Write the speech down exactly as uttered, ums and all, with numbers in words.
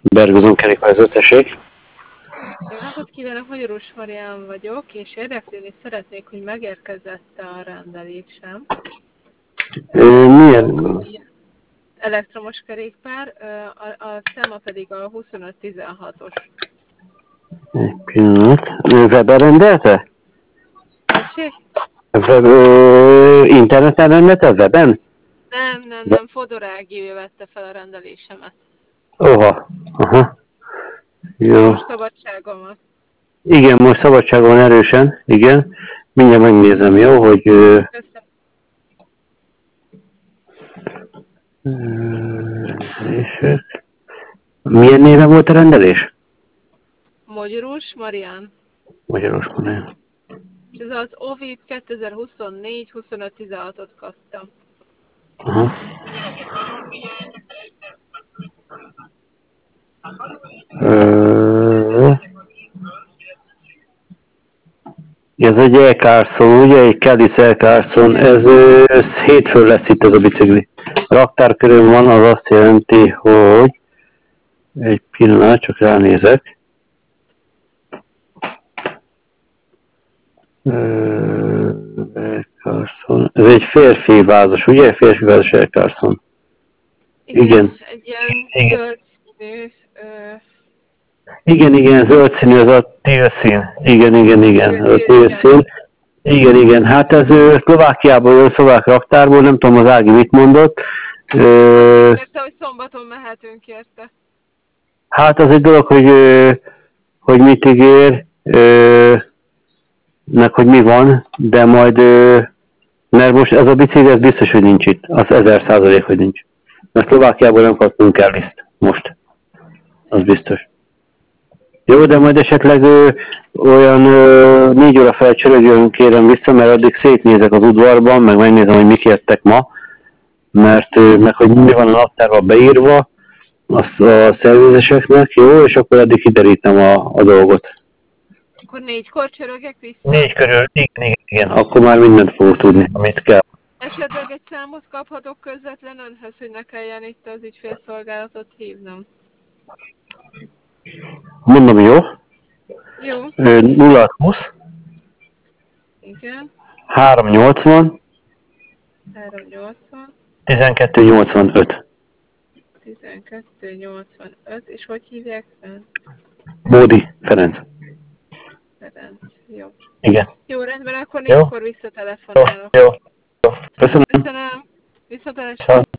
Bergozon kerékpározó, tessék. Jó napot kívánok, Magyarós Marián vagyok, és érdeklődni szeretnék, hogy megérkezett a rendelésem. Ö, milyen? Elektromos kerékpár, a, a száma pedig a huszonöt tizenhatos. Egy pillanat. Webben rendelte? Tessék? Web, ö, interneten rendelte? Webben? Nem, nem, nem, Fodorági vette fel a rendelésemet. Oha. Aha. Jó. Most szabadságomat. Igen, most szabadságon van erősen. Igen. Mindjárt megnézem, jó, hogy... Ö, Köszönöm. rendelések. Milyen néven volt a rendelés? Magyarós Marián. Magyaros Marián. És ez az Ovid kétezer-huszonnégy huszonöt tizenhatot kaptam. Aha. Ö, ez egy E. Carson, ugye? Egy Cadiz E. Carson. Ez, ez hétfőn lesz itt ez a bicikli. Raktárkörön van, az azt jelenti, hogy egy pillanat, csak ránézek. E. Carson. Ez egy férfi vázas, ugye? Férfi vázas E. Carson. Igen, Igen. egy ilyen Igen. zöld színű... Ö, Igen, igen, zöld színű, ez a télszín. Igen, igen, igen, ez a télszín. Igen, igen, hát ez ő, Szlovákiából jön, szlovák raktárból, nem tudom az Ági mit mondott. Ö, Érte, hogy szombaton mehetünk érte. hát az egy dolog, hogy, ö, hogy mit ígér, ö, meg hogy mi van, de majd, ö, mert most ez a bicikli, ez biztos, hogy nincs itt, az ezer százalék, hogy nincs. Mert Szlovákiából nem kaptunk el liszt most, az biztos. Jó, de majd esetleg ö, olyan ö, négy óra fel csörögjön, kérem vissza, mert addig szétnézek az udvarban, meg megnézem, hogy mik jöttek ma, mert ö, meg hogy mi van a naptárban beírva azt a szervizeseknek, jó, és akkor addig kiderítem a, a dolgot. Akkor négykor csörögek vissza? Négy körül, igen, igen, igen, akkor már mindent fogok tudni, amit kell. Esetleg egy számot kaphatok közvetlen önhöz, hogy ne kelljen itt az ügyfélszolgálatot hívnom. Mondom, jó? Jó. nulla húsz, Igen. háromszáznyolcvan, háromszáznyolcvan, tizenkettő nyolcvanöt. tizenkettő nyolcvanöt, és hogy hívják fent? Módi Ferenc. Ferenc. Jó. Igen. Jó, rendben, akkor Jó. négykor visszatelefonálok. Jó, jó. Köszönöm. Köszönöm. Viszontlátásra. Ciao.